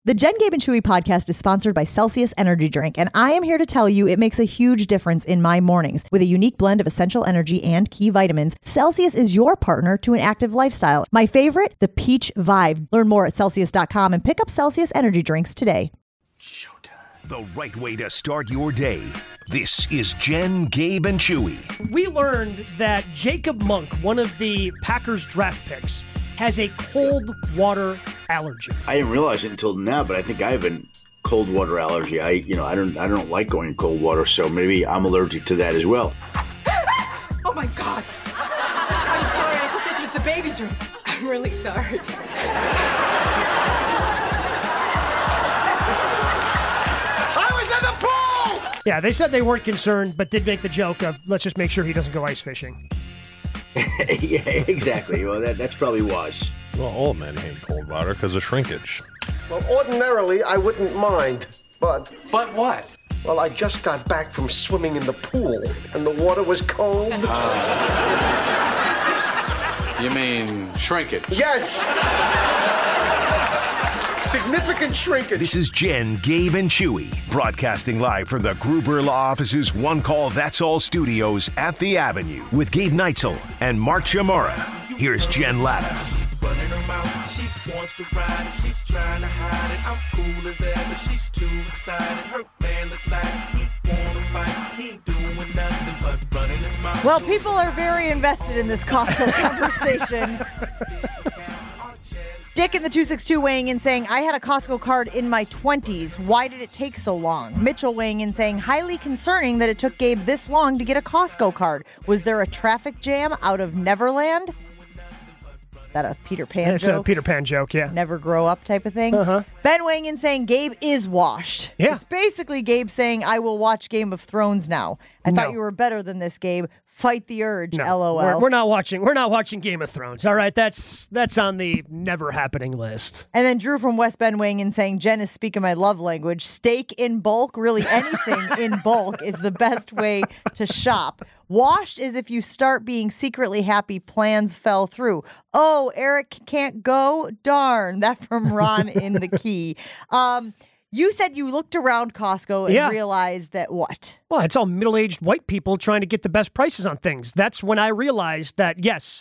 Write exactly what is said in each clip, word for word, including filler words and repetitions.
The Jen, Gabe, and Chewy podcast is sponsored by Celsius Energy Drink, and I am here to tell you it makes a huge difference in my mornings. With a unique blend of essential energy and key vitamins, Celsius is your partner to an active lifestyle. My favorite, the Peach Vibe. Learn more at Celsius dot com and pick up Celsius Energy Drinks today. Showtime. The right way to start your day. This is Jen, Gabe, and Chewy. We learned that Jacob Monk, one of the Packers draft picks, has a cold water allergy. I didn't realize it until now, but I think I have a cold water allergy. I, you know, I don't, I don't like going in cold water, so maybe I'm allergic to that as well. Oh my God! I'm sorry. I thought this was the baby's room. I'm really sorry. I was in the pool. Yeah, they said they weren't concerned, but did make the joke of let's just make sure he doesn't go ice fishing. Yeah, exactly. Well, that that's probably wise. Well, all men hate cold water because of shrinkage. Well, ordinarily, I wouldn't mind, but... But what? Well, I just got back from swimming in the pool, and the water was cold. Uh, you mean shrinkage? Yes! Significant shrinkage. This is Jen, Gabe, and Chewy, broadcasting live from the Gruber Law Office's One Call That's All studios at the Avenue with Gabe Neitzel and Mark Chamora. Here's Jen Latta. Running her mouth, she wants to ride it, she's trying to hide it. I'm cool as ever, she's too excited. Her man look like he wanna fight, he ain't doing nothing but running his mouth. Well, people are very invested in this Costco conversation. Dick in the two six two weighing in saying, I had a Costco card in my twenties. Why did it take so long? Mitchell weighing in saying, highly concerning that it took Gabe this long to get a Costco card. Was there a traffic jam out of Neverland? That a Peter Pan it's joke? It's a Peter Pan joke, yeah. Never grow up type of thing. Uh-huh. Ben weighing in saying, Gabe is washed. Yeah. It's basically Gabe saying, I will watch Game of Thrones now. I No. thought you were better than this, Gabe. Fight the urge, No, LOL. We're, we're not watching. We're not watching Game of Thrones. All right, that's that's on the never happening list. And then Drew from West Bend weighing in saying, Jen is speaking my love language. Steak in bulk, really anything in bulk is the best way to shop. Washed is if you start being secretly happy, plans fell through. Oh, Eric can't go? Darn. That from Ron in the Key. Um, you said you looked around Costco and Yeah. realized that what? Well, it's all middle-aged white people trying to get the best prices on things. That's when I realized that, yes,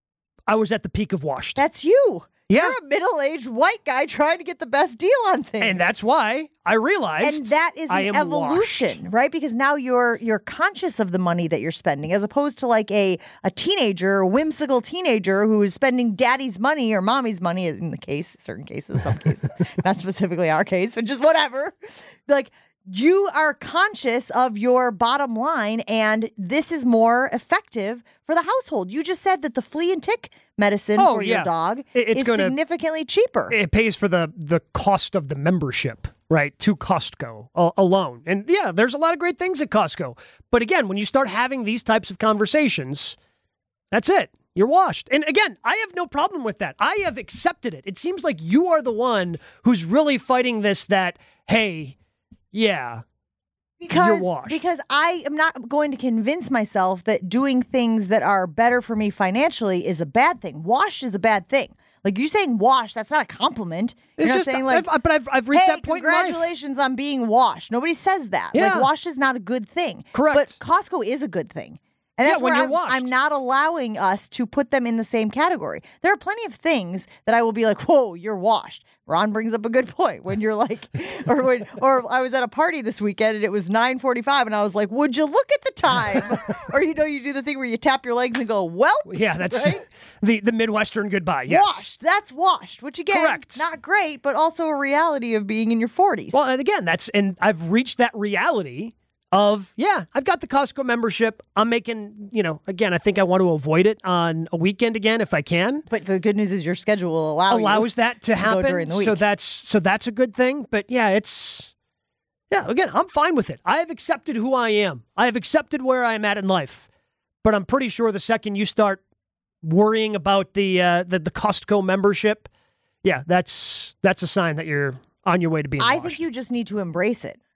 I was at the peak of washed. That's you. Yeah. You're a middle-aged white guy trying to get the best deal on things. And that's why I realized And that is I an am evolution, washed. right? Because now you're you're conscious of the money that you're spending, as opposed to like a, a teenager, a whimsical teenager who is spending daddy's money or mommy's money in the case, certain cases, some cases, not specifically our case, but just whatever. Like, you are conscious of your bottom line, and this is more effective for the household. You just said that the flea and tick medicine Oh, for yeah. your dog It- it's is gonna- significantly cheaper. It pays for the the cost of the membership, right, to Costco uh, alone. And yeah, there's a lot of great things at Costco. But again, when you start having these types of conversations, that's it. You're washed. And again, I have no problem with that. I have accepted it. It seems like you are the one who's really fighting this that, hey, yeah, Because, you're washed. because I am not going to convince myself that doing things that are better for me financially is a bad thing. Washed is a bad thing. Like, you saying washed, that's not a compliment. You're It's not just- saying like, I've- but I've- I've reached hey, that point in life." congratulations on being washed. Nobody says that. Yeah. Like, washed is not a good thing. Correct. But Costco is a good thing. And that's Yeah, when where you're I'm, washed. I'm not allowing us to put them in the same category. There are plenty of things that I will be like, whoa, you're washed. Ron brings up a good point when you're like, or when, or I was at a party this weekend and it was nine forty-five and I was like, would you look at the time? Or, you know, you do the thing where you tap your legs and go, well, yeah, that's right? the, the Midwestern goodbye. Yes. Washed. That's washed, which again, Correct. not great, but also a reality of being in your forties. Well, and again, that's, and I've reached that reality of, yeah, I've got the Costco membership. I'm making, you know, again, I think I want to avoid it on a weekend again if I can. But the good news is your schedule will allow Allows you that to go happen. during the week. So that's so that's a good thing. But yeah, it's yeah, again, I'm fine with it. I have accepted who I am. I have accepted where I am at in life. But I'm pretty sure the second you start worrying about the uh, the, the Costco membership, yeah, that's that's a sign that you're on your way to being I washed. think you just need to embrace it.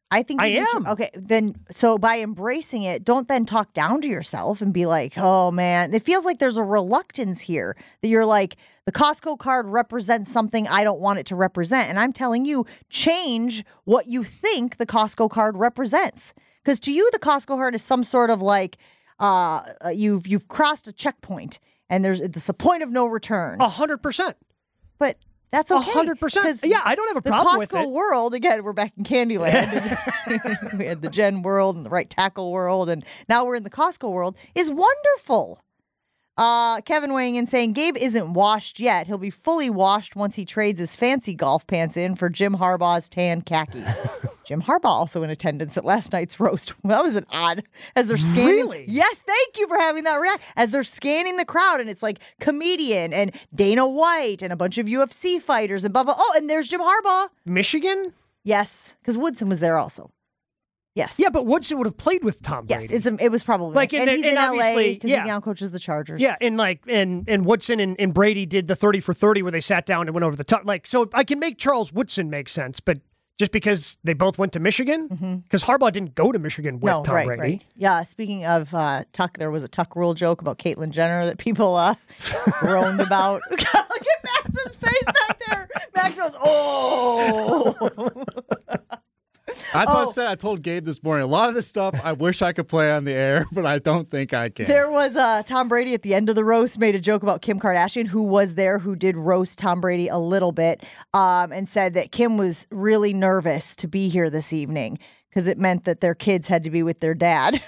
I think I you am. should- okay, then so by embracing it, don't then talk down to yourself and be like, "Oh man." It feels like there's a reluctance here that you're like, the Costco card represents something I don't want it to represent, and I'm telling you, change what you think the Costco card represents. Because to you, the Costco card is some sort of like uh, you've you've crossed a checkpoint, and there's it's a point of no return. A hundred percent. But that's okay. A hundred percent. 'cause Yeah, I don't have a problem the with Costco it. world, again, we're back in Candyland. We had the Jen world and the Right Tackle world, and now we're in the Costco world, is wonderful. Uh, Kevin weighing in saying, Gabe isn't washed yet. He'll be fully washed once he trades his fancy golf pants in for Jim Harbaugh's tan khakis. Jim Harbaugh also in attendance at last night's roast. Well, that was an odd, as they're scanning. Really? Yes, thank you for having that react. As they're scanning the crowd, and it's like comedian and Dana White and a bunch of U F C fighters and blah, blah. Oh, and there's Jim Harbaugh. Michigan? Yes, because Woodson was there also. Yes. Yeah, but Woodson would have played with Tom Brady. Yes, it's a, it was probably Like, in and the- he's and in L A obviously, because yeah. he now coaches the Chargers. Yeah, and like and and Woodson and, and Brady did the thirty for thirty where they sat down and went over the top. Like, so I can make Charles Woodson make sense, but just because they both went to Michigan, because Harbaugh didn't go to Michigan with no, Tom right, Brady. right. Yeah. Speaking of uh, Tuck, there was a Tuck rule joke about Caitlyn Jenner that people uh, groaned about. Look at Max's face back there. Max goes, "Oh." That's what I Oh. said. I told Gabe this morning. A lot of this stuff I wish I could play on the air, but I don't think I can. There was uh, Tom Brady at the end of the roast made a joke about Kim Kardashian, who was there, who did roast Tom Brady a little bit, um, and said that Kim was really nervous to be here this evening because it meant that their kids had to be with their dad.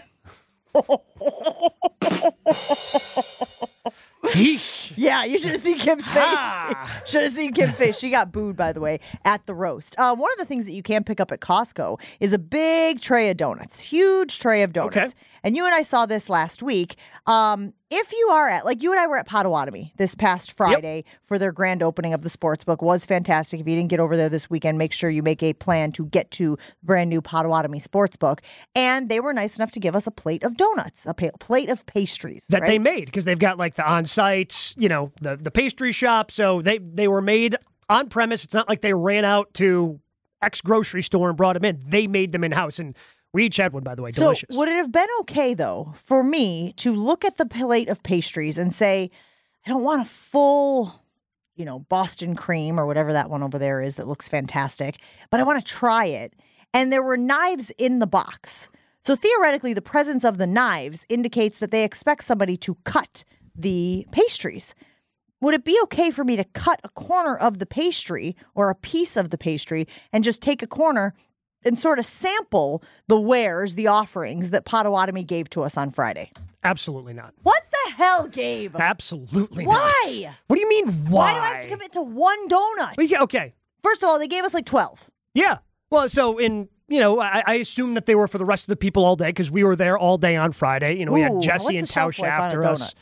Yeesh. Yeah, you should have seen Kim's face. Ah. Should have seen Kim's face. She got booed, by the way, at the roast. Um, one of the things that you can pick up at Costco is a big tray of donuts, huge tray of donuts. Okay. And you and I saw this last week. Um, if you are at, like you and I were at Potawatomi this past Friday for their grand opening of the sportsbook, was fantastic. If you didn't get over there this weekend, make sure you make a plan to get to brand new Potawatomi sportsbook. And they were nice enough to give us a plate of donuts, a pa- plate of pastries That right? they made because they've got like the on-site, you know, the, the pastry shop. So they, they were made on premise. It's not like they ran out to X grocery store and brought them in. They made them in-house. And we each had one, by the way. Delicious. So would it have been okay, though, for me to look at the plate of pastries and say, I don't want a full, you know, Boston cream or whatever that one over there is that looks fantastic, but I want to try it. And there were knives in the box. So theoretically, the presence of the knives indicates that they expect somebody to cut the pastries. Would it be okay for me to cut a corner of the pastry or a piece of the pastry and just take a corner and sort of sample the wares, the offerings that Potawatomi gave to us on Friday? Absolutely not. What the hell, Gabe? Absolutely Why? not. What do you mean, why? Why do I have to commit to one donut? Well, yeah, okay. First of all, they gave us like twelve. Yeah. Well, so in, you know, I, I assume that they were for the rest of the people all day because we were there all day on Friday. You know, we Ooh, had Jesse what's and the shelf Tausch life on a after donut? us.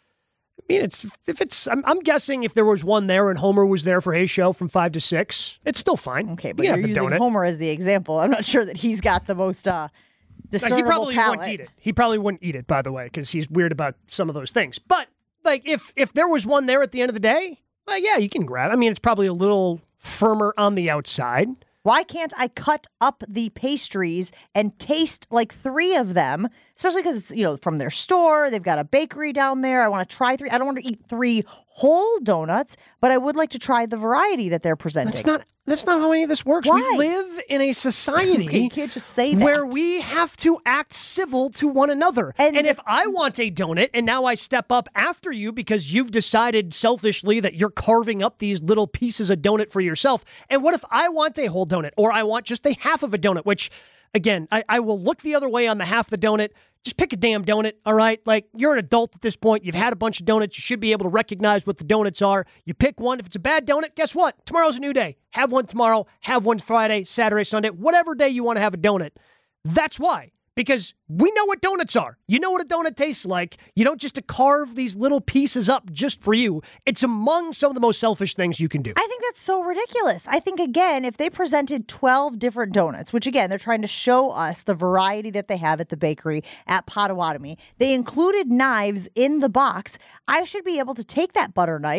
I mean, it's if it's. I'm, I'm guessing if there was one there and Homer was there for his show from five to six, it's still fine. Okay, You but can you're have the using donut. Homer as the example. I'm not sure that he's got the most uh, Like, discernible he probably palate. wouldn't eat it. He probably wouldn't eat it, by the way, because he's weird about some of those things. But like, if if there was one there at the end of the day, like, yeah, you can grab it. I mean, it's probably a little firmer on the outside. Why can't I cut up the pastries and taste like three of them? Especially because it's, you know, from their store. They've got a bakery down there. I want to try three. I don't want to eat three whole donuts, but I would like to try the variety that they're presenting. That's not that's not how any of this works. Why? We live in a society Okay, you can't just say that. where we have to act civil to one another. And And, the- if I want a donut and now I step up after you because you've decided selfishly that you're carving up these little pieces of donut for yourself, and what if I want a whole donut or I want just a half of a donut, which again, I, I will look the other way on the half the donut. Just pick a damn donut, all right? Like, you're an adult at this point. You've had a bunch of donuts. You should be able to recognize what the donuts are. You pick one. If it's a bad donut, guess what? Tomorrow's a new day. Have one tomorrow. Have one Friday, Saturday, Sunday, whatever day you want to have a donut. That's why. Because we know what donuts are. You know what a donut tastes like. You don't just carve these little pieces up just for you. It's among some of the most selfish things you can do. I think that's so ridiculous. I think, again, if they presented twelve different donuts, which, again, they're trying to show us the variety that they have at the bakery at Potawatomi, they included knives in the box. I should be able to take that butter knife,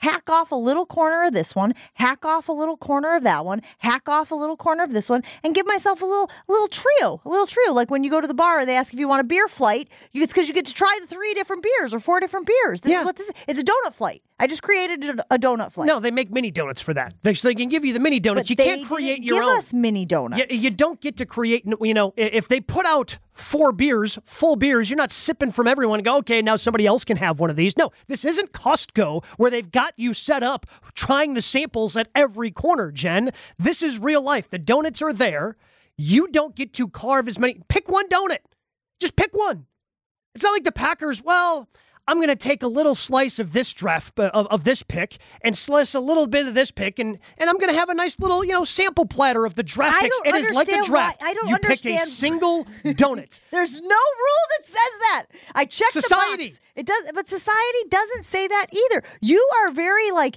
hack off a little corner of this one, hack off a little corner of that one, hack off a little corner of this one, and give myself a little a little trio, a little trio. Like when you go to the bar and they ask if you want a beer flight, you, it's because you get to try the three different beers or four different beers. This Yeah. is what this is. It's a donut flight. I just created a, a donut flight. No, they make mini donuts for that. They, so they can give you the mini donuts. But you they can't create didn't your give own. us mini donuts. You, you don't get to create, you know, if they put out four beers, full beers, you're not sipping from everyone and go, okay, now somebody else can have one of these. No, this isn't Costco where they've got you set up trying the samples at every corner, Jen. This is real life. The donuts are there. You don't get to carve as many. Pick one donut. Just pick one. It's not like the Packers, well, I'm going to take a little slice of this draft, uh, of, of this pick, and slice a little bit of this pick, and, and I'm going to have a nice little, you know, sample platter of the draft I picks. don't It is like a understand draft. why- I don't you understand- pick a single donut. There's no rule that says that. I checked Society. the box. It does, but society doesn't say that either. You are very like.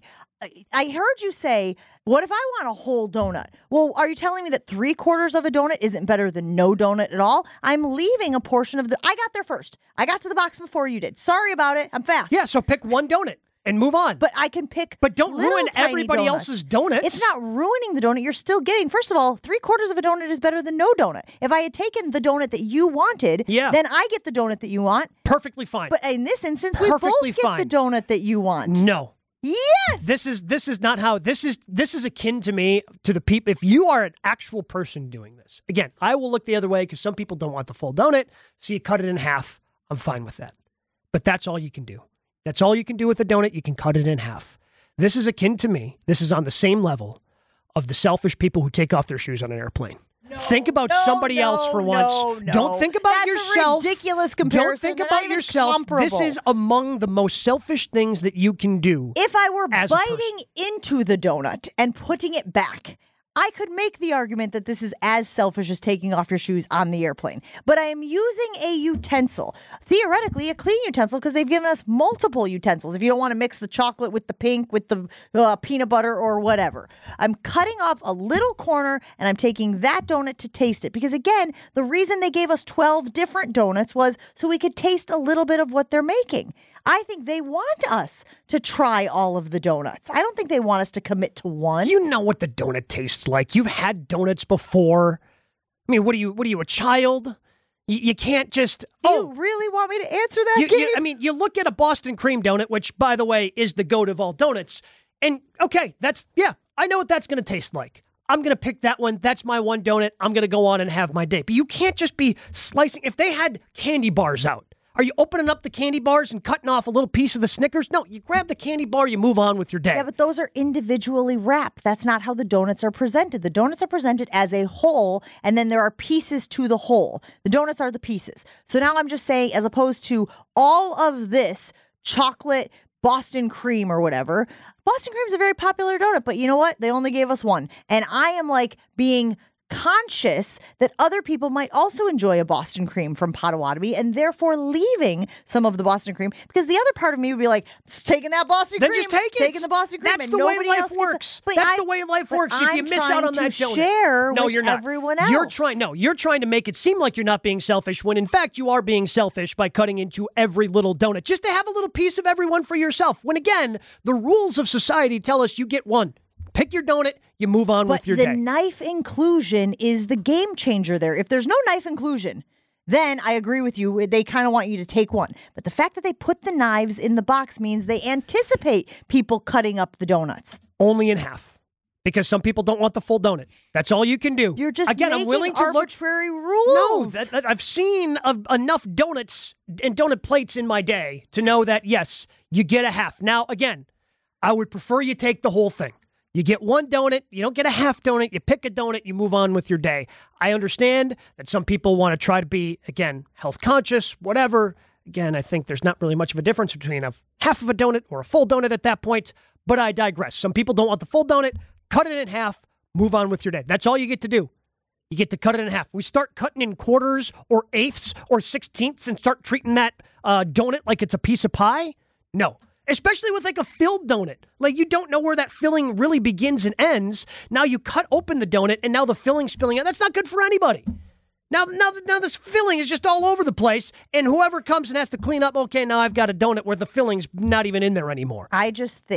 I heard you say, "What if I want a whole donut?" Well, are you telling me that three quarters of a donut isn't better than no donut at all? I'm leaving a portion of the. I got there first. I got to the box before you did. Sorry about it. I'm fast. Yeah, so pick one donut and move on. But I can pick. But don't little ruin tiny everybody donuts. else's donuts. It's not ruining the donut. You're still getting. First of all, three quarters of a donut is better than no donut. If I had taken the donut that you wanted, Yeah. then I get the donut that you want. Perfectly fine. But in this instance, Perfectly we both fine. get the donut that you want. No. Yes. This is this is not how this is this is akin to me to the people. If you are an actual person doing this, again, I will look the other way because some people don't want the full donut, so you cut it in half. I'm fine with that. But that's all you can do. That's all you can do with a donut. You can cut it in half. This is akin to me. This is on the same level of the selfish people who take off their shoes on an airplane. No, think about no, somebody no, else for once. no, no. Don't think about That's yourself. a ridiculous Don't comparison. think They're about not even yourself. This comparable. is among the most selfish things that you can do. If I were as a person. biting into the donut and putting it back, I could make the argument that this is as selfish as taking off your shoes on the airplane. But I am using a utensil, theoretically a clean utensil, because they've given us multiple utensils. If you don't want to mix the chocolate with the pink, with the uh, peanut butter or whatever. I'm cutting off a little corner and I'm taking that donut to taste it. Because again, the reason they gave us twelve different donuts was so we could taste a little bit of what they're making. I think they want us to try all of the donuts. I don't think they want us to commit to one. You know what the donut tastes like. You've had donuts before. I mean, what are you? What are you, a child? You, you can't just. Do oh, you really want me to answer that, you, Gabe? you, I mean, you look at a Boston cream donut, which, by the way, is the goat of all donuts, and okay, that's yeah, I know what that's going to taste like. I'm going to pick that one. That's my one donut. I'm going to go on and have my day. But you can't just be slicing. If they had candy bars out, are you opening up the candy bars and cutting off a little piece of the Snickers? No, you grab the candy bar, you move on with your day. Yeah, but those are individually wrapped. That's not how the donuts are presented. The donuts are presented as a whole, and then there are pieces to the whole. The donuts are the pieces. So now I'm just saying, as opposed to all of this chocolate Boston cream or whatever, Boston cream is a very popular donut, but you know what? They only gave us one. And I am like being conscious that other people might also enjoy a Boston cream from Potawatomi and therefore leaving some of the Boston cream, because the other part of me would be like, just taking that Boston Then cream, just take it. taking the Boston cream, That's and the way nobody life else gets works. it. But That's I- the way life but works. If you I'm miss trying out on to that donut, share no, with you're not. everyone else. You're trying. No, you're trying to make it seem like you're not being selfish when, in fact, you are being selfish by cutting into every little donut just to have a little piece of everyone for yourself. When again, the rules of society tell us you get one. Pick your donut, you move on But with your the day. knife inclusion is the game changer there. If there's no knife inclusion, then I agree with you. They kind of want you to take one. But the fact that they put the knives in the box means they anticipate people cutting up the donuts. Only in half. Because some people don't want the full donut. That's all you can do. You're just Again, making I'm willing to look. arbitrary rules. No, that, that, I've seen a, enough donuts and donut plates in my day to know that, yes, you get a half. Now, again, I would prefer you take the whole thing. You get one donut, you don't get a half donut, you pick a donut, you move on with your day. I understand that some people want to try to be, again, health conscious, whatever. Again, I think there's not really much of a difference between a half of a donut or a full donut at that point, but I digress. Some people don't want the full donut, cut it in half, move on with your day. That's all you get to do. You get to cut it in half. We start cutting in quarters or eighths or sixteenths and start treating that uh, donut like it's a piece of pie? No. Especially with like a filled donut. Like you don't know where that filling really begins and ends. Now you cut open the donut and now the filling's spilling out. That's not good for anybody. Now, now, now this filling is just all over the place, and whoever comes and has to clean up, okay, now I've got a donut where the filling's not even in there anymore. I just think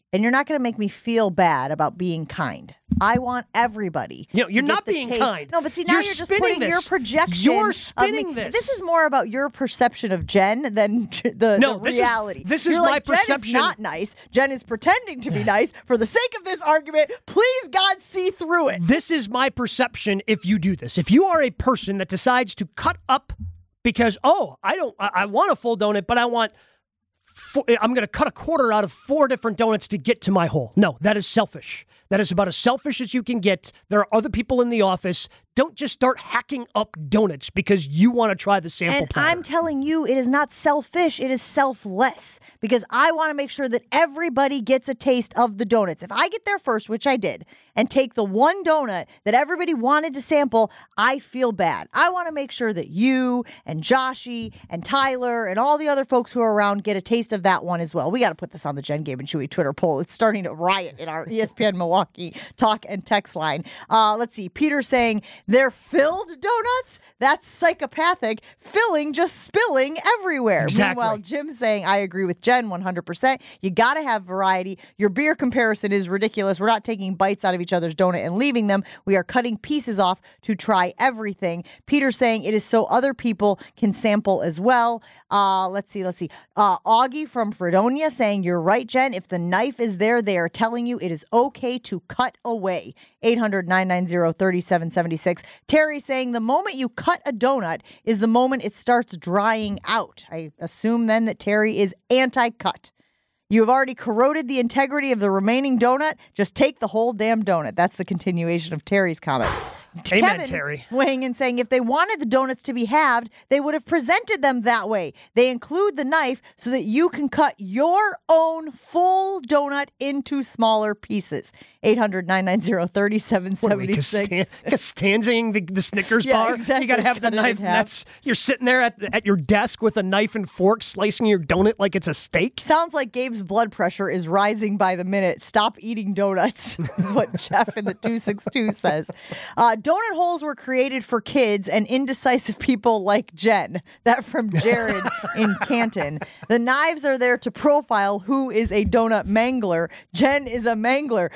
and you're not going to make me feel bad about being kind. I want everybody. You know, you're to not get the being taste. kind. No, but see, now You're you're, just spinning putting this. your projection. You're of spinning me. this. This is more about your perception of Jen than the, No, the this is- reality. this is You're my like, Jen perception- is not nice. Jen is pretending to be nice. For the sake of this argument, please, God, see through it. This is my perception if you do this. If you are a person that decides to cut up because, oh, I don't, I, I want a full donut, but I want, four, I'm going to cut a quarter out of four different donuts to get to my whole. No, that is selfish. That is about as selfish as you can get. There are other people in the office. Don't just start hacking up donuts because you want to try the sample And platter. I'm telling you, it is not selfish. It is selfless because I want to make sure that everybody gets a taste of the donuts. If I get there first, which I did, and take the one donut that everybody wanted to sample, I feel bad. I want to make sure that you and Joshy and Tyler and all the other folks who are around get a taste of that one as well. We got to put this on the Jen, Gabe, and Chewy Twitter poll. It's starting to riot in our E S P N Milwaukee talk and text line. Uh, let's see. Peter saying they're filled donuts? That's psychopathic. Filling, just spilling everywhere. Exactly. Meanwhile, Jim saying, I agree with Jen one hundred percent. You got to have variety. Your beer comparison is ridiculous. We're not taking bites out of each other's donut and leaving them. We are cutting pieces off to try everything. Peter saying it is so other people can sample as well. Uh, let's see, let's see. Uh, Augie from Fredonia saying, you're right, Jen. If the knife is there, they are telling you it is okay to cut away. eight hundred, nine nine zero, three seven seven six. Terry saying the moment you cut a donut is the moment it starts drying out. I assume then that Terry is anti-cut. You have already corroded the integrity of the remaining donut. Just take the whole damn donut. That's the continuation of Terry's comment. Amen, Kevin Terry. weighing in saying if they wanted the donuts to be halved, they would have presented them that way. They include the knife so that you can cut your own full donut into smaller pieces. eight hundred, nine nine zero, three seven seven six. Costanzing the, the Snickers Yeah, bar. exactly. You got to have the Cut it in knife. And half. that's you're sitting there at the, at your desk with a knife and fork, slicing your donut like it's a steak. Sounds like Gabe's blood pressure is rising by the minute. Stop eating donuts, is what Jeff in the two six two says. Uh, donut holes were created for kids and indecisive people like Jen. That from Jared in Canton. The knives are there to profile who is a donut mangler. Jen is a mangler.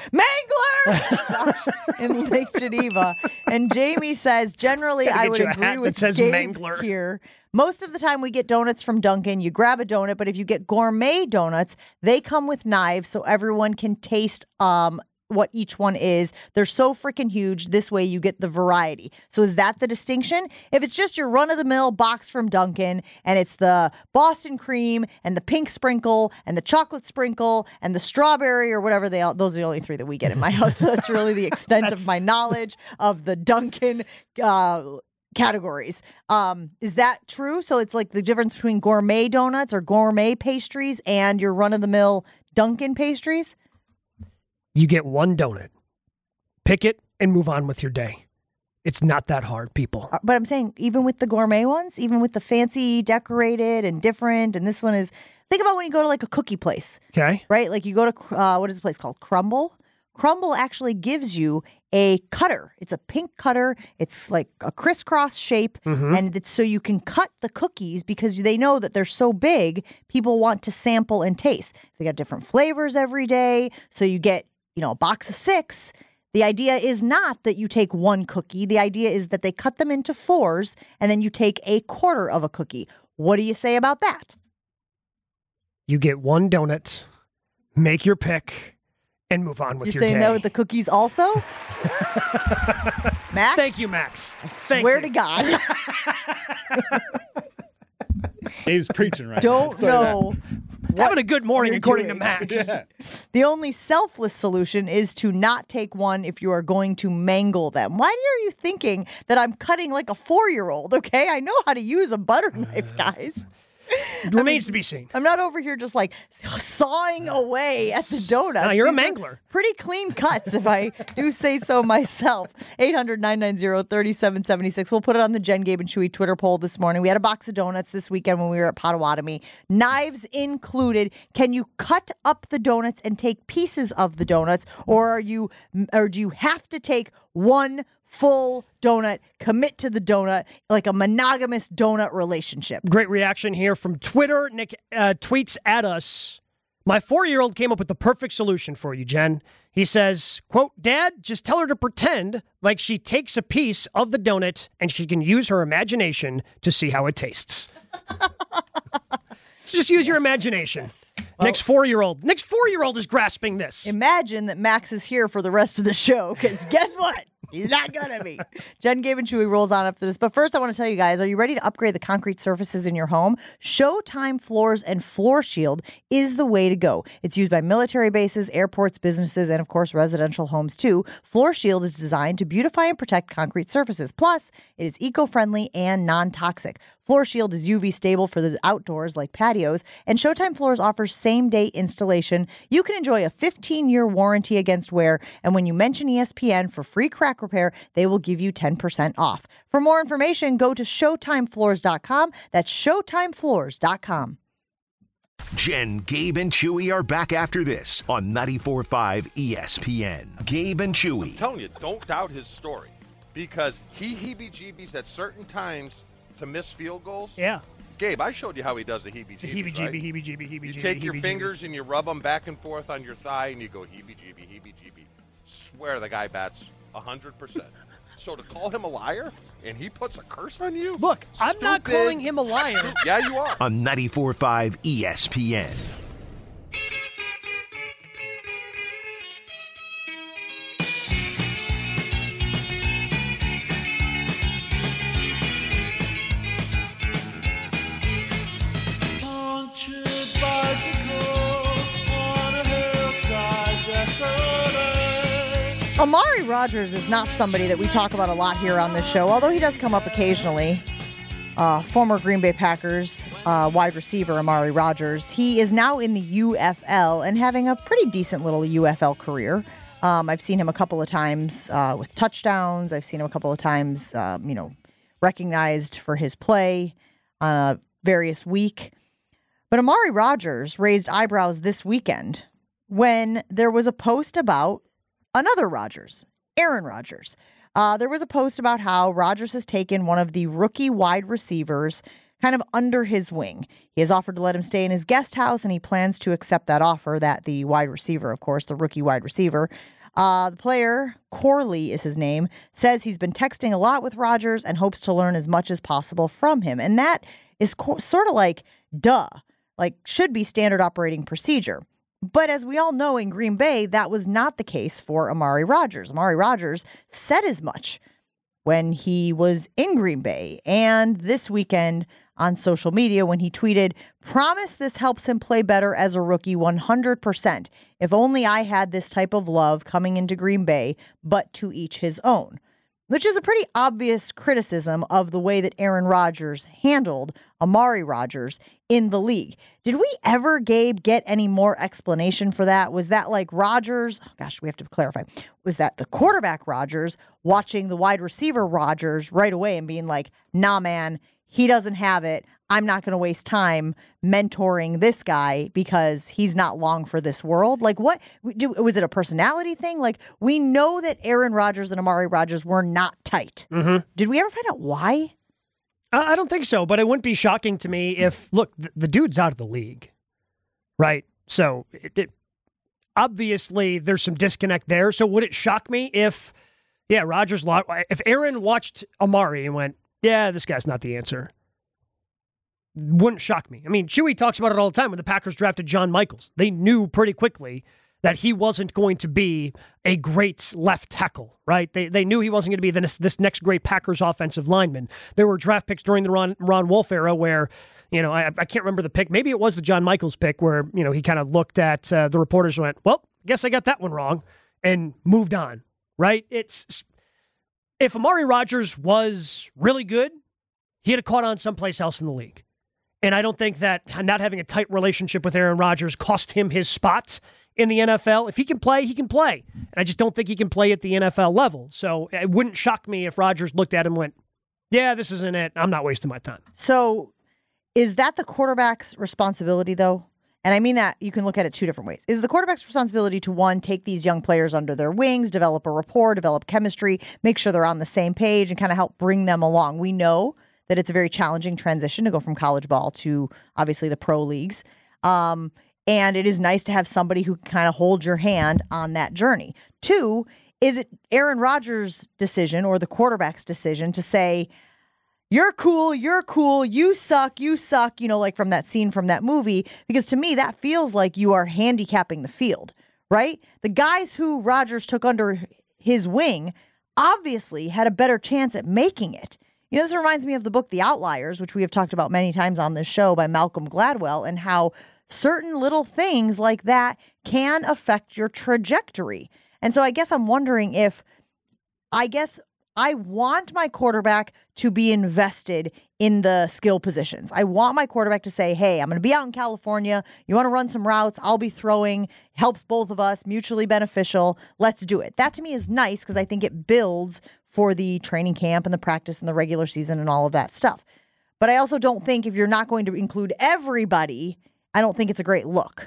Mangler! in Lake Geneva. And Jamie says, generally, Gotta I get would you a agree hat that with says Gabe mangler. here. Most of the time we get donuts from Dunkin', you grab a donut, but if you get gourmet donuts, they come with knives so everyone can taste um what each one is. They're so freaking huge. This way you get the variety. So is that the distinction? If it's just your run-of-the-mill box from Dunkin' and it's the Boston cream and the pink sprinkle and the chocolate sprinkle and the strawberry or whatever they all, those are the only three that we get in my house. So that's really the extent of my knowledge of the Dunkin' uh categories. Um, is that true? So it's like the difference between gourmet donuts or gourmet pastries and your run-of-the-mill Dunkin' pastries? You get one donut, pick it, and move on with your day. It's not that hard, people. Uh, But I'm saying, even with the gourmet ones, even with the fancy decorated and different, and this one is, think about when you go to like a cookie place, Okay? right? Like you go to, uh, what is the place called? Crumble? Crumble actually gives you a cutter. It's a pink cutter. It's like a crisscross shape. And it's so you can cut the cookies because they know that they're so big, people want to sample and taste. They got different flavors every day. So you get, you know, a box of six. The idea is not that you take one cookie. The idea is that they cut them into fours and then you take a quarter of a cookie. What do you say about that? You get one donut, make your pick, and move on with You're your saying day. that with the cookies also? Max? Thank you, Max. I Thank swear you. to God. Dave's preaching right now. Don't know. Having a good morning, you're according doing. to Max. Yeah. The only selfless solution is to not take one if you are going to mangle them. Why are you thinking that I'm cutting like a four-year-old, okay? I know how to use a butter knife, guys. Remains to be seen. I'm not over here just like sawing away at the donut. No, you're a These are mangler. Pretty clean cuts, if I do say so myself. eight hundred, nine nine zero, three seven seven six. We'll put it on the Jen, Gabe, and Chewy Twitter poll this morning. We had a box of donuts this weekend when we were at Potawatomi. Knives included. Can you cut up the donuts and take pieces of the donuts, or are you, or do you have to take one full donut, commit to the donut, like a monogamous donut relationship? Great reaction here from Twitter. Nick uh, tweets at us, My four-year-old came up with the perfect solution for you, Jen. He says, quote, Dad, just tell her to pretend like she takes a piece of the donut and she can use her imagination to see how it tastes. So just use yes. your imagination. Yes. Well, Nick's four-year-old. Nick's four-year-old is grasping this. Imagine that Max is here for the rest of the show, because guess what? He's not going to be. Jen, Gabe, and Chewy rolls on after this. But first, I want to tell you guys, are you ready to upgrade the concrete surfaces in your home? Showtime Floors and Floor Shield is the way to go. It's used by military bases, airports, businesses, and, of course, residential homes, too. Floor Shield is designed to beautify and protect concrete surfaces. Plus, it is eco-friendly and non-toxic. Floor Shield is U V stable for the outdoors, like patios, and Showtime Floors offers same-day installation. You can enjoy a fifteen-year warranty against wear, and when you mention E S P N for free crack repair, they will give you ten percent off. For more information, go to showtime floors dot com. That's showtime floors dot com. Jen, Gabe, and Chewy are back after this on ninety-four point five E S P N. Gabe and Chewy. I'm telling you, don't doubt his story, because he heebie-jeebies at certain times to miss field goals. Yeah. Gabe, I showed you how he does the heebie-jeebies, the heebie-jeebie, right? heebie-jeebie, heebie-jeebie. You take your heebie-jeebie. fingers and you rub them back and forth on your thigh, and you go heebie-jeebie, heebie-jeebie. Swear the guy bats one hundred percent. So to call him a liar, and he puts a curse on you? Look, I'm Stupid. not calling him a liar. Yeah, you are. On ninety-four point five E S P N. Amari Rogers is not somebody that we talk about a lot here on this show, although he does come up occasionally. Uh, former Green Bay Packers uh, wide receiver Amari Rogers. He is now in the U F L and having a pretty decent little U F L career. Um, I've seen him a couple of times uh, with touchdowns. I've seen him a couple of times, uh, you know, recognized for his play on a various week. But Amari Rogers raised eyebrows this weekend when there was a post about another Rodgers, Aaron Rodgers. Uh, there was a post about how Rodgers has taken one of the rookie wide receivers kind of under his wing. He has offered to let him stay in his guest house, and he plans to accept that offer, that the wide receiver, of course, the rookie wide receiver. Uh, the player, Corley is his name, says he's been texting a lot with Rodgers and hopes to learn as much as possible from him. And that is co- sort of like, duh, like should be standard operating procedure. But as we all know in Green Bay, that was not the case for Amari Rogers. Amari Rogers said as much when he was in Green Bay and this weekend on social media when he tweeted, "Promise this helps him play better as a rookie one hundred percent. If only I had this type of love coming into Green Bay, but to each his own." Which is a pretty obvious criticism of the way that Aaron Rodgers handled Amari Rogers in the league. Did we ever, Gabe, get any more explanation for that? Was that like Rodgers? Oh gosh, we have to clarify. Was that the quarterback Rodgers watching the wide receiver Rodgers right away and being like, nah, man, he doesn't have it. I'm not going to waste time mentoring this guy because he's not long for this world. Like what, was it a personality thing? Like we know that Aaron Rodgers and Amari Rogers were not tight. Mm-hmm. Did we ever find out why? I don't think so, but it wouldn't be shocking to me if, look, the, the dude's out of the league, right? So it, it, obviously there's some disconnect there. So would it shock me if, yeah, Rodgers, if Aaron watched Amari and went, yeah, this guy's not the answer? Wouldn't shock me. I mean, Chewy talks about it all the time when the Packers drafted John Michaels. They knew pretty quickly that he wasn't going to be a great left tackle, right? They they knew he wasn't going to be this, this next great Packers offensive lineman. There were draft picks during the Ron, Ron Wolf era where, you know, I, I can't remember the pick. Maybe it was the John Michaels pick where, you know, he kind of looked at uh, the reporters and went, well, I guess I got that one wrong, and moved on, right? It's if Amari Rogers was really good, he'd have caught on someplace else in the league. And I don't think that not having a tight relationship with Aaron Rodgers cost him his spot in the N F L. If he can play, he can play. And I just don't think he can play at the N F L level. So it wouldn't shock me if Rodgers looked at him and went, yeah, this isn't it. I'm not wasting my time. So is that the quarterback's responsibility, though? And I mean that you can look at it two different ways. Is the quarterback's responsibility to, one, take these young players under their wings, develop a rapport, develop chemistry, make sure they're on the same page, and kind of help bring them along? We know that it's a very challenging transition to go from college ball to, obviously, the pro leagues. Um, And it is nice to have somebody who can kind of hold your hand on that journey. Two, is it Aaron Rodgers' decision or the quarterback's decision to say, you're cool, you're cool, you suck, you suck, you know, like from that scene from that movie? Because to me, that feels like you are handicapping the field, right? The guys who Rodgers took under his wing obviously had a better chance at making it. You know, this reminds me of the book The Outliers, which we have talked about many times on this show by Malcolm Gladwell, and how certain little things like that can affect your trajectory. And so I guess I'm wondering if, I guess I want my quarterback to be invested in the skill positions. I want my quarterback to say, hey, I'm going to be out in California. You want to run some routes? I'll be throwing. Helps both of us, mutually beneficial. Let's do it. That to me is nice because I think it builds for the training camp and the practice and the regular season and all of that stuff. But I also don't think if you're not going to include everybody, I don't think it's a great look.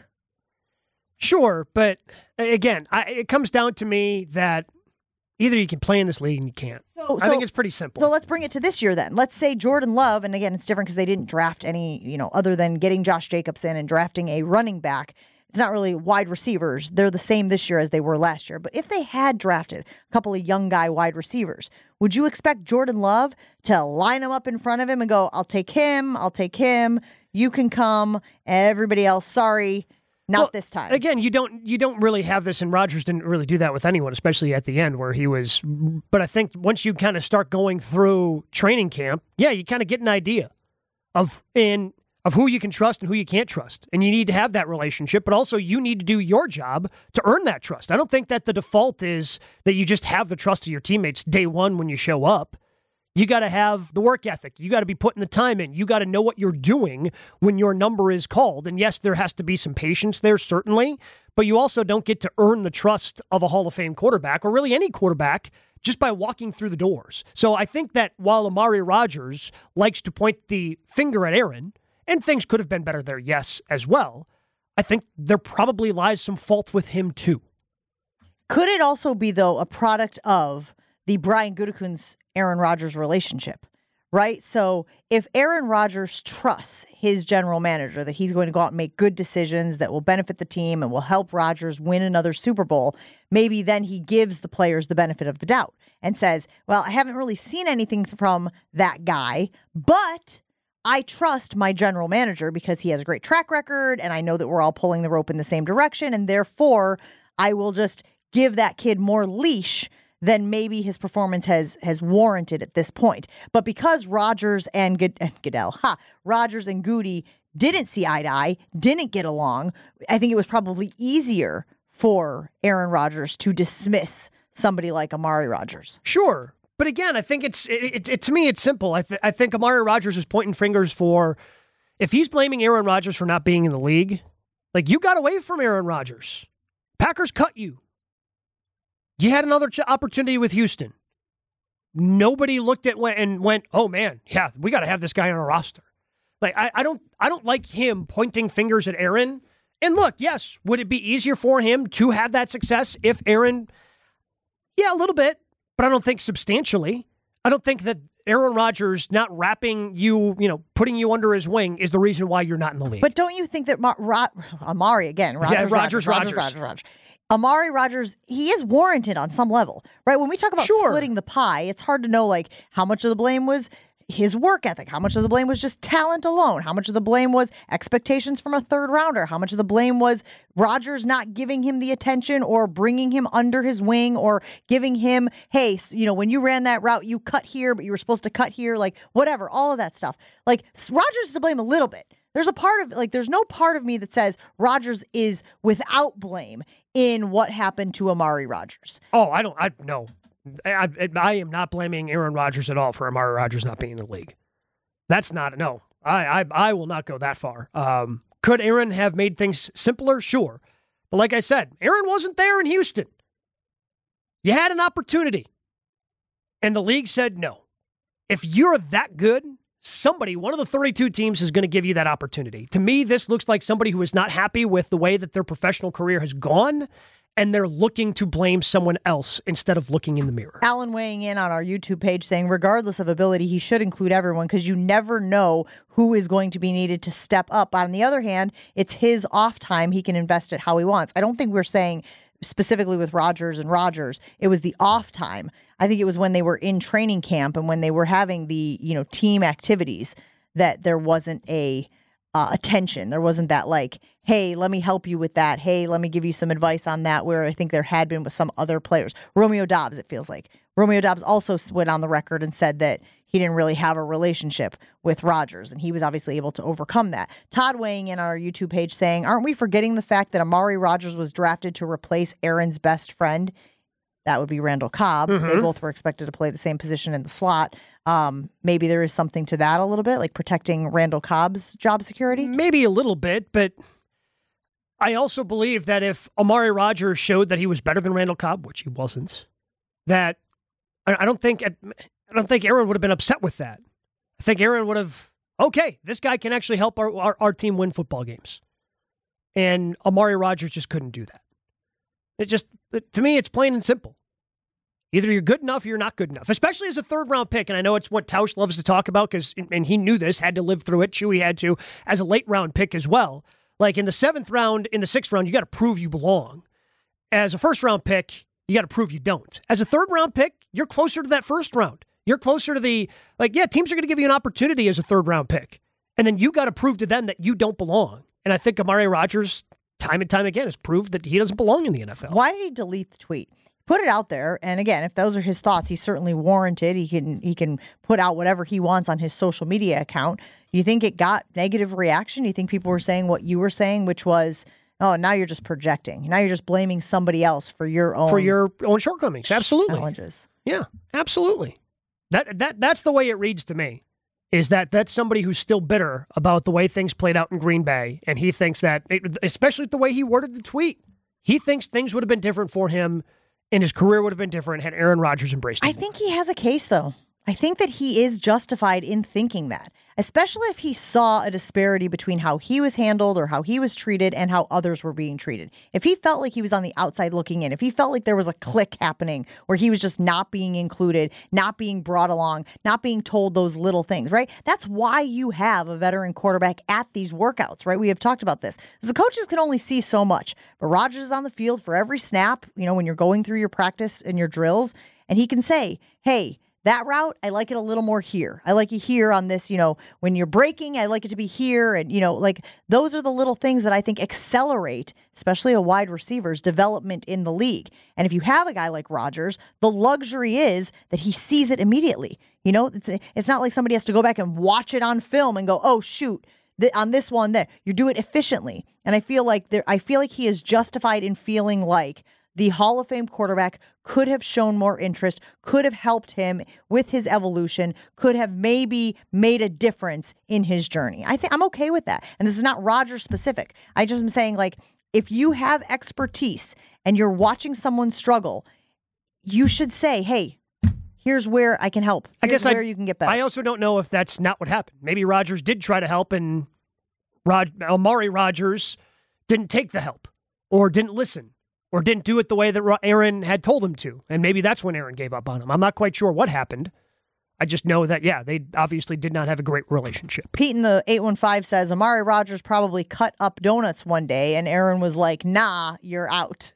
Sure, but again, I, it comes down to me that either you can play in this league and you can't. So, I so, think it's pretty simple. So let's bring it to this year then. Let's say Jordan Love, and again, it's different because they didn't draft any, you know, other than getting Josh Jacobs in and drafting a running back. It's not really wide receivers. They're the same this year as they were last year. But if they had drafted a couple of young guy wide receivers, would you expect Jordan Love to line them up in front of him and go, I'll take him, I'll take him, you can come, everybody else, sorry, not well, this time. Again, you don't you don't really have this, and Rodgers didn't really do that with anyone, especially at the end where he was. But I think once you kind of start going through training camp, yeah, you kind of get an idea of in of who you can trust and who you can't trust. And you need to have that relationship, but also you need to do your job to earn that trust. I don't think that the default is that you just have the trust of your teammates day one when you show up. You got to have the work ethic. You got to be putting the time in. You got to know what you're doing when your number is called. And yes, there has to be some patience there, certainly, but you also don't get to earn the trust of a Hall of Fame quarterback or really any quarterback just by walking through the doors. So I think that while Amari Rodgers likes to point the finger at Aaron, and things could have been better there, yes, as well, I think there probably lies some fault with him too. Could it also be, though, a product of the Brian Gutekunst Aaron Rodgers relationship, right? So if Aaron Rodgers trusts his general manager that he's going to go out and make good decisions that will benefit the team and will help Rodgers win another Super Bowl, maybe then he gives the players the benefit of the doubt and says, well, I haven't really seen anything from that guy, but I trust my general manager because he has a great track record and I know that we're all pulling the rope in the same direction, and therefore I will just give that kid more leash than maybe his performance has has warranted at this point. But because Rodgers and, Good- and Goodell, ha, Rodgers and Goody didn't see eye to eye, didn't get along, I think it was probably easier for Aaron Rodgers to dismiss somebody like Amari Rodgers. Sure. But again, I think it's, it, it, it, to me, it's simple. I, th- I think Amari Rodgers is pointing fingers for, if he's blaming Aaron Rodgers for not being in the league, like, you got away from Aaron Rodgers. Packers cut you. You had another ch- opportunity with Houston. Nobody looked at went and went, oh man, yeah, we got to have this guy on our roster. Like, I, I don't, I don't like him pointing fingers at Aaron. And look, yes, would it be easier for him to have that success if Aaron? Yeah, a little bit, but I don't think substantially. I don't think that Aaron Rodgers not wrapping you, you know, putting you under his wing is the reason why you're not in the league. But don't you think that Mar- Rod- Amari again, Rodgers, yeah, Rodgers, Rodgers, Rodgers, Rodgers, Rodgers, Rodgers. Amari Rodgers, he is warranted on some level, right? When we talk about sure. splitting the pie, it's hard to know, like, how much of the blame was his work ethic, how much of the blame was just talent alone, how much of the blame was expectations from a third rounder, how much of the blame was Rodgers not giving him the attention or bringing him under his wing or giving him, hey, you know, when you ran that route, you cut here, but you were supposed to cut here, like, whatever, all of that stuff. Like, Rodgers is to blame a little bit. There's a part of, like, there's no part of me that says Rodgers is without blame in what happened to Amari Rodgers. Oh, I don't, I, no. I, I, I am not blaming Aaron Rodgers at all for Amari Rodgers not being in the league. That's not, no. I, I, I will not go that far. Um, could Aaron have made things simpler? Sure. But like I said, Aaron wasn't there in Houston. You had an opportunity. And the league said no. If you're that good, somebody, one of the thirty-two teams is going to give you that opportunity. To me, this looks like somebody who is not happy with the way that their professional career has gone and they're looking to blame someone else instead of looking in the mirror. Alan weighing in on our YouTube page saying, regardless of ability, he should include everyone because you never know who is going to be needed to step up. On the other hand, it's his off time. He can invest it how he wants. I don't think we're saying specifically with Rodgers and Rodgers, it was the off time. I think it was when they were in training camp and when they were having the, you know, team activities that there wasn't a uh, attention. There wasn't that like, hey, let me help you with that. Hey, let me give you some advice on that, where I think there had been with some other players. Romeo Doubs, it feels like. Romeo Doubs also went on the record and said that he didn't really have a relationship with Rodgers, and he was obviously able to overcome that. Todd weighing in on our YouTube page saying, aren't we forgetting the fact that Amari Rodgers was drafted to replace Aaron's best friend? That would be Randall Cobb. Mm-hmm. They both were expected to play the same position in the slot. Um, maybe there is something to that a little bit, like protecting Randall Cobb's job security? Maybe a little bit, but I also believe that if Amari Rodgers showed that he was better than Randall Cobb, which he wasn't, that I don't think I don't think Aaron would have been upset with that. I think Aaron would have, okay, this guy can actually help our, our, our team win football games. And Amari Rodgers just couldn't do that. It just, to me, it's plain and simple. Either you're good enough or you're not good enough, especially as a third-round pick. And I know it's what Tausch loves to talk about, because, and he knew this, had to live through it. Chewy had to, as a late-round pick as well. Like in the seventh round, in the sixth round, you got to prove you belong. As a first-round pick, you got to prove you don't. As a third-round pick, you're closer to that first round. You're closer to the, like, yeah, teams are going to give you an opportunity as a third-round pick. And then you got to prove to them that you don't belong. And I think Amari Rodgers, time and time again, has proved that he doesn't belong in the N F L. Why did he delete the tweet? Put it out there, and again, if those are his thoughts, he's certainly warranted. He can he can put out whatever he wants on his social media account. Do you think it got negative reaction? Do you think people were saying what you were saying, which was, oh, now you're just projecting. Now you're just blaming somebody else for your own for your own shortcomings. Absolutely. Challenges. Yeah, absolutely. That that that's the way it reads to me. Is that that's somebody who's still bitter about the way things played out in Green Bay, and he thinks that, especially the way he worded the tweet, he thinks things would have been different for him, and his career would have been different had Aaron Rodgers embraced him. I think he has a case, though. I think that he is justified in thinking that, especially if he saw a disparity between how he was handled or how he was treated and how others were being treated. If he felt like he was on the outside looking in, if he felt like there was a clique happening where he was just not being included, not being brought along, not being told those little things, right? That's why you have a veteran quarterback at these workouts, right? We have talked about this. The coaches can only see so much, but Rodgers is on the field for every snap, you know, when you're going through your practice and your drills, and he can say, hey, that route, I like it a little more here. I like it here on this, you know, when you're braking, I like it to be here. And, you know, like those are the little things that I think accelerate, especially a wide receiver's development in the league. And if you have a guy like Rodgers, the luxury is that he sees it immediately. You know, it's it's not like somebody has to go back and watch it on film and go, oh, shoot, th- on this one there. You do it efficiently. And I feel like there, I feel like he is justified in feeling like the Hall of Fame quarterback could have shown more interest, could have helped him with his evolution, could have maybe made a difference in his journey. I think I'm okay with that. And this is not Rodgers specific. I just am saying, like, if you have expertise and you're watching someone struggle, you should say, hey, here's where I can help. Here's I guess where I, you can get better. I also don't know if that's not what happened. Maybe Rodgers did try to help and Rod, Amari Rodgers didn't take the help or didn't listen. Or didn't do it the way that Aaron had told him to. And maybe that's when Aaron gave up on him. I'm not quite sure what happened. I just know that, yeah, they obviously did not have a great relationship. Pete in the eight one five says, Amari Rodgers probably cut up donuts one day, and Aaron was like, nah, you're out.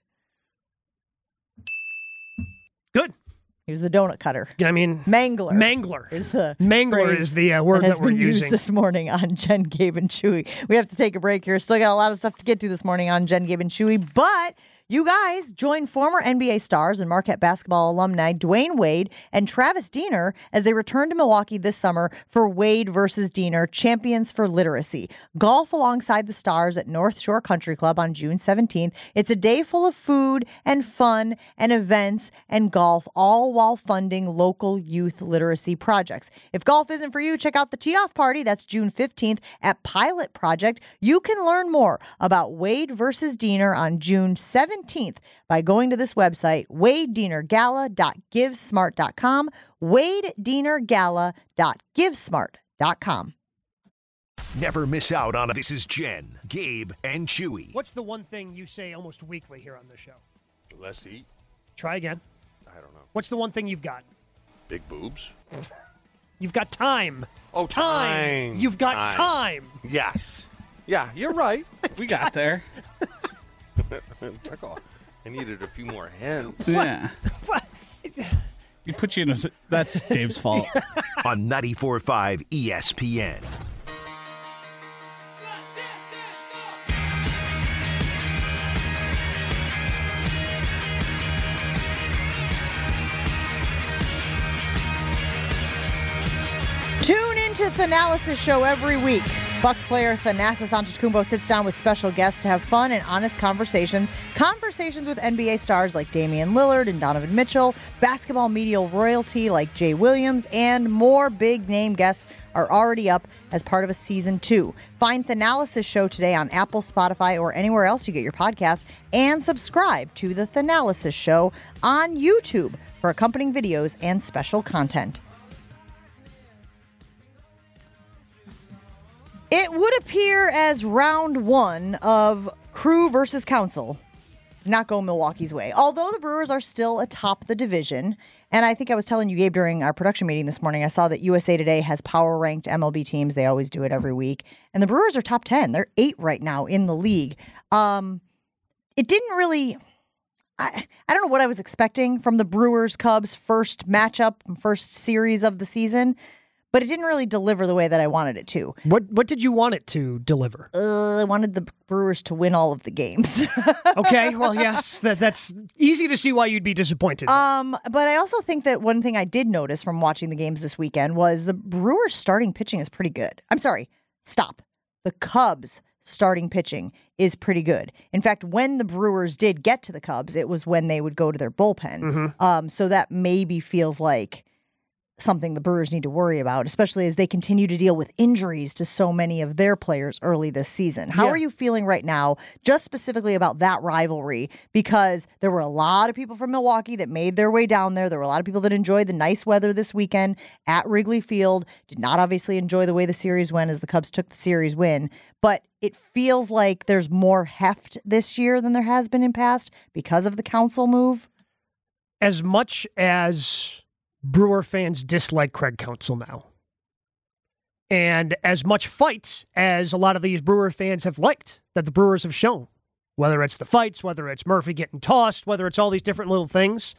Good. He was the donut cutter. I mean, Mangler. Mangler. Is the Mangler is the uh, word that, that we're using. Used this morning on Jen, Gabe, and Chewy. We have to take a break here. Still got a lot of stuff to get to this morning on Jen, Gabe, and Chewy, but you guys join former N B A stars and Marquette basketball alumni Dwayne Wade and Travis Diener as they return to Milwaukee this summer for Wade versus Diener, Champions for Literacy. Golf alongside the stars at North Shore Country Club on June seventeenth. It's a day full of food and fun and events and golf, all while funding local youth literacy projects. If golf isn't for you, check out the Tee-Off Party. That's June fifteenth at Pilot Project. You can learn more about Wade versus Diener on June seventeenth. by going to this website, wade diener gala dot give smart dot com, wade diener gala dot give smart dot com. Never miss out on a This Is Jen, Gabe, and Chewy. What's the one thing you say almost weekly here on the show? Less eat. Try again. I don't know. What's the one thing you've got? Big boobs. You've got time. Oh, time. You've got time. time. Yes. Yeah, you're right. We got there. Took off. I needed a few more hints. Yeah. What? We put you in a... That's Dave's fault. On ninety-four point five E S P N. Tune into the Thanalysis Show every week. Bucks player Thanasis Antetokounmpo sits down with special guests to have fun and honest conversations. Conversations with N B A stars like Damian Lillard and Donovan Mitchell, basketball media royalty like Jay Williams, and more big-name guests are already up as part of a season two. Find Thanalysis Show today on Apple, Spotify, or anywhere else you get your podcasts, and subscribe to the Thanalysis Show on YouTube for accompanying videos and special content. It would appear as round one of Crew versus Council did not go Milwaukee's way. Although the Brewers are still atop the division, and I think I was telling you, Gabe, during our production meeting this morning, I saw that U S A Today has power-ranked M L B teams. They always do it every week. And the Brewers are top ten. They're eight right now in the league. Um, it didn't really... I, I don't know what I was expecting from the Brewers-Cubs first matchup, first series of the season. But it didn't really deliver the way that I wanted it to. What What did you want it to deliver? Uh, I wanted the Brewers to win all of the games. Okay, well, yes, that, that's easy to see why you'd be disappointed. Um, but I also think that one thing I did notice from watching the games this weekend was the Brewers' starting pitching is pretty good. I'm sorry, stop. The Cubs' starting pitching is pretty good. In fact, when the Brewers did get to the Cubs, it was when they would go to their bullpen. Mm-hmm. Um, so that maybe feels like something the Brewers need to worry about, especially as they continue to deal with injuries to so many of their players early this season. How Yeah. are you feeling right now, just specifically about that rivalry? Because there were a lot of people from Milwaukee that made their way down there. There were a lot of people that enjoyed the nice weather this weekend at Wrigley Field, did not obviously enjoy the way the series went as the Cubs took the series win. But it feels like there's more heft this year than there has been in past because of the Council move. As much as Brewer fans dislike Craig Counsell now, and as much fights as a lot of these Brewer fans have liked that the Brewers have shown, whether it's the fights, whether it's Murphy getting tossed, whether it's all these different little things,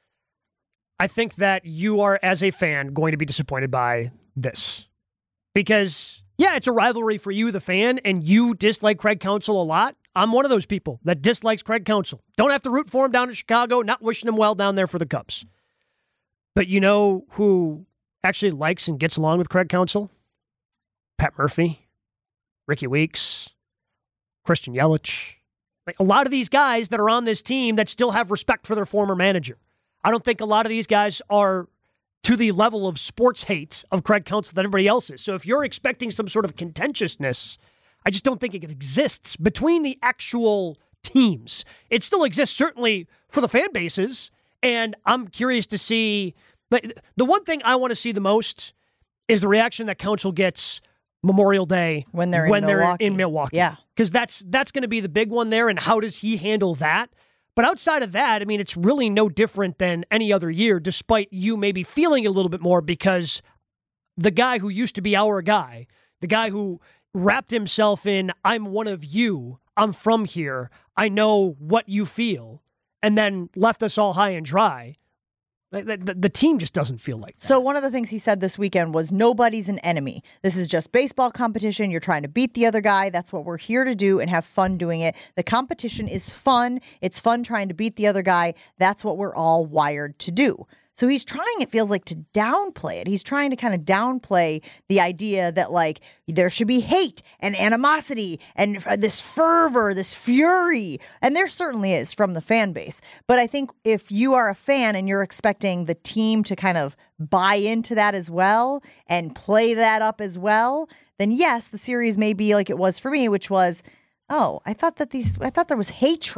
I think that you are, as a fan, going to be disappointed by this. Because, yeah, it's a rivalry for you, the fan, and you dislike Craig Counsell a lot. I'm one of those people that dislikes Craig Counsell. Don't have to root for him down in Chicago, not wishing him well down there for the Cubs. But you know who actually likes and gets along with Craig Counsell? Pat Murphy, Ricky Weeks, Christian Yelich. Like a lot of these guys that are on this team that still have respect for their former manager. I don't think a lot of these guys are to the level of sports hate of Craig Counsell that everybody else is. So if you're expecting some sort of contentiousness, I just don't think it exists between the actual teams. It still exists, certainly, for the fan bases. And I'm curious to see, like, the one thing I want to see the most is the reaction that Counsell gets Memorial Day when they're in when Milwaukee. they're in Milwaukee. Yeah. Because that's, that's going to be the big one there, and how does he handle that? But outside of that, I mean, it's really no different than any other year, despite you maybe feeling a little bit more because the guy who used to be our guy, the guy who wrapped himself in, I'm one of you, I'm from here, I know what you feel, and then left us all high and dry. The, the, the team just doesn't feel like that. So one of the things he said this weekend was nobody's an enemy. This is just baseball competition. You're trying to beat the other guy. That's what we're here to do and have fun doing it. The competition is fun. It's fun trying to beat the other guy. That's what we're all wired to do. So he's trying, it feels like, to downplay it. He's trying to kind of downplay the idea that, like, there should be hate and animosity and this fervor, this fury. And there certainly is from the fan base. But I think if you are a fan and you're expecting the team to kind of buy into that as well and play that up as well, then yes, the series may be like it was for me, which was, oh, I thought that these, I thought there was hatred,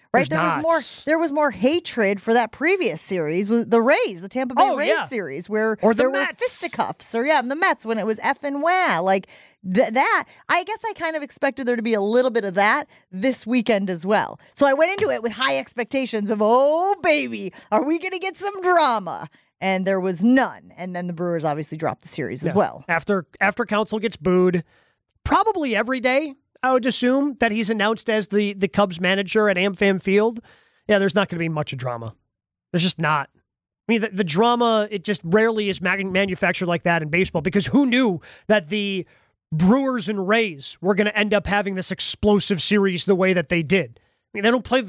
Right? There's there not. was more there was more hatred for that previous series with the Rays, the Tampa Bay Oh, Rays yeah. series, where Or the there Mets. were fisticuffs, or yeah, the Mets when it was F and wah. Like th- that, I guess I kind of expected there to be a little bit of that this weekend as well. So I went into it with high expectations of, oh baby, are we going to get some drama? And there was none. And then the Brewers obviously dropped the series Yeah. as well. After after Counsell gets booed, probably every day, I would assume that he's announced as the, the Cubs manager at AmFam Field. Yeah, there's not going to be much of drama. There's just not. I mean, the, the drama, it just rarely is mag- manufactured like that in baseball, because who knew that the Brewers and Rays were going to end up having this explosive series the way that they did? I mean, they don't play...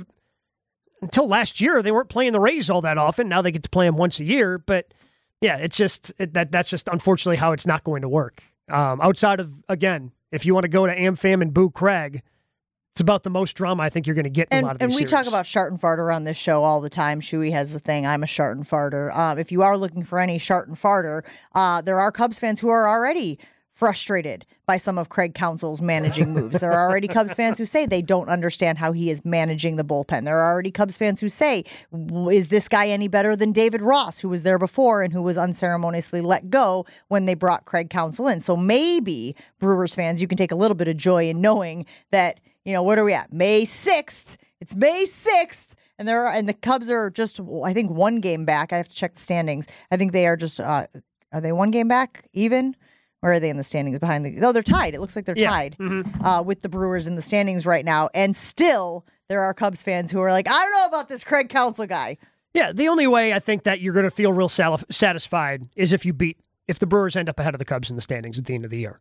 Until last year, they weren't playing the Rays all that often. Now they get to play them once a year. But yeah, it's just it, that that's just unfortunately how it's not going to work. Um, outside of, again, if you want to go to AmFam and boo Craig, it's about the most drama I think you're going to get in And, a lot of and these we series. talk about Shart and Farter on this show all the time. Shuey has the thing, I'm a Shart and Farter. Um, if you are looking for any Shart and Farter, uh, there are Cubs fans who are already frustrated by some of Craig Counsell's managing moves. There are already Cubs fans who say they don't understand how he is managing the bullpen. There are already Cubs fans who say, is this guy any better than David Ross, who was there before and who was unceremoniously let go when they brought Craig Counsell in? So maybe, Brewers fans, you can take a little bit of joy in knowing that, you know, what are we at? May sixth. It's May sixth. And there are, and the Cubs are just, I think, one game back. I have to check the standings. I think they are just, uh, are they one game back even? Or are they in the standings behind the... No, they're tied. It looks like they're Yeah. tied Mm-hmm. uh, with the Brewers in the standings right now. And still, there are Cubs fans who are like, I don't know about this Craig Counsell guy. Yeah, the only way I think that you're going to feel real sal- satisfied is if you beat, if the Brewers end up ahead of the Cubs in the standings at the end of the year.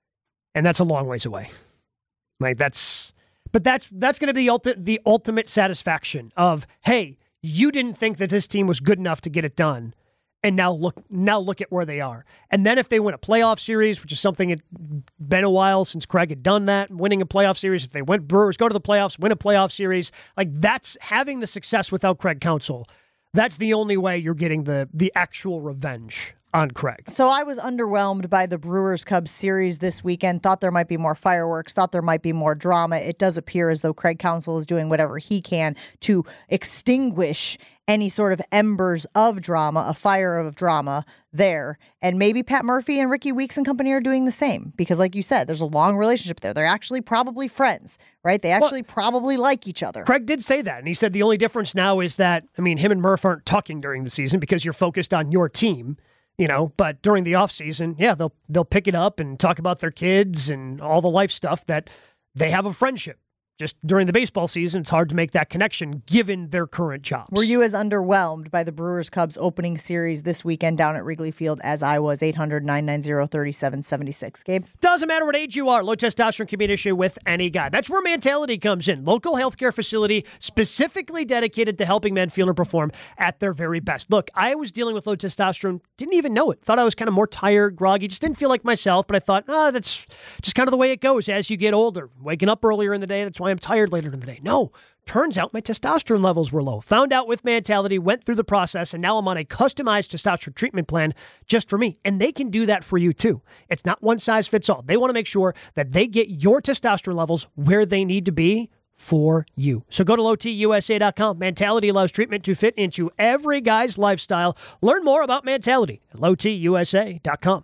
And that's a long ways away. Like, that's... But that's that's going to be the, ulti- the ultimate satisfaction of, hey, you didn't think that this team was good enough to get it done. And now look now look at where they are. And then if they win a playoff series, which is something it's been a while since Craig had done that, winning a playoff series, if they went Brewers, go to the playoffs, win a playoff series, like that's having the success without Craig Counsell. That's the only way you're getting the the actual revenge on Craig. So I was underwhelmed by the Brewers-Cubs series this weekend. Thought there might be more fireworks. Thought there might be more drama. It does appear as though Craig Counsell is doing whatever he can to extinguish any sort of embers of drama, a fire of drama there. And maybe Pat Murphy and Ricky Weeks and company are doing the same. Because like you said, there's a long relationship there. They're actually probably friends, right? They actually well, probably like each other. Craig did say that. And he said the only difference now is that, I mean, him and Murph aren't talking during the season because you're focused on your team. You know, but during the off season, yeah, they'll they'll pick it up and talk about their kids and all the life stuff that they have a friendship. Just during the baseball season, it's hard to make that connection given their current jobs. Were you as underwhelmed by the Brewers-Cubs opening series this weekend down at Wrigley Field as I was? Eight hundred, nine nine zero, three seven seven six. Gabe? Doesn't matter what age you are. Low testosterone can be an issue with any guy. That's where Mentality comes in. Local healthcare facility specifically dedicated to helping men feel and perform at their very best. Look, I was dealing with low testosterone. Didn't even know it. Thought I was kind of more tired, groggy. Just didn't feel like myself. But I thought, oh, that's just kind of the way it goes as you get older. Waking up earlier in the day. That's why I'm tired later in the day. No, turns out my testosterone levels were low. Found out with Mentality, went through the process, and now I'm on a customized testosterone treatment plan just for me. And they can do that for you too. It's not one size fits all. They want to make sure that they get your testosterone levels where they need to be for you. So go to low t u s a dot com. Mentality allows treatment to fit into every guy's lifestyle. Learn more about Mentality at low t u s a dot com.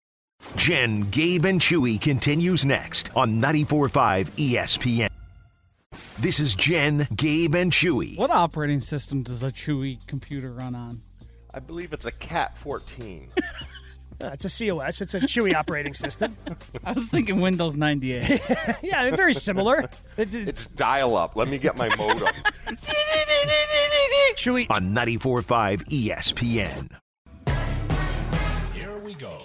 Jen, Gabe, and Chewy continues next on ninety-four point five E S P N. This is Jen, Gabe, and Chewy. What operating system does a Chewy computer run on? I believe it's a Cat fourteen. Uh, it's a C O S. It's a Chewy operating system. I was thinking Windows ninety-eight. Yeah, I mean, very similar. It, it's dial-up. Let me get my modem. Chewy. On ninety-four point five E S P N. Here we go.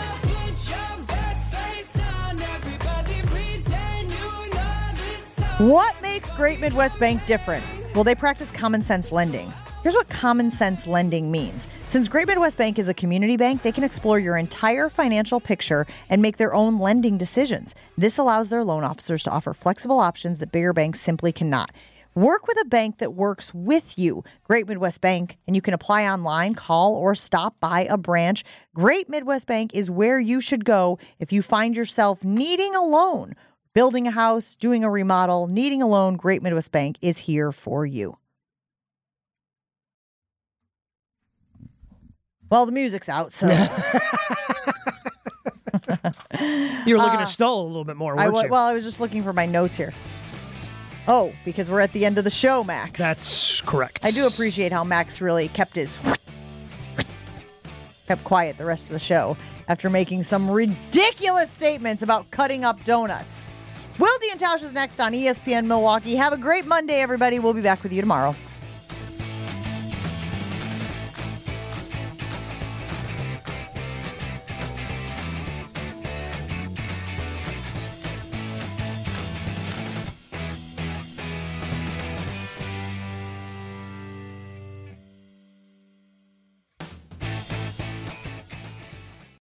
What makes Great Midwest Bank different? Well, they practice common sense lending. Here's what common sense lending means. Since Great Midwest Bank is a community bank, they can explore your entire financial picture and make their own lending decisions. This allows their loan officers to offer flexible options that bigger banks simply cannot. Work with a bank that works with you. Great Midwest Bank, and you can apply online, call, or stop by a branch. Great Midwest Bank is where you should go if you find yourself needing a loan. building a house, doing a remodel, needing a loan, Great Midwest Bank is here for you. Well, the music's out, so. You were looking Uh, at Stoll a little bit more, I weren't wa- you? Well, I was just looking for my notes here. Oh, because we're at the end of the show, Max. That's correct. I do appreciate how Max really kept his kept quiet the rest of the show after making some ridiculous statements about cutting up donuts. Wilde and Tausch is next on E S P N Milwaukee. Have a great Monday, everybody. We'll be back with you tomorrow.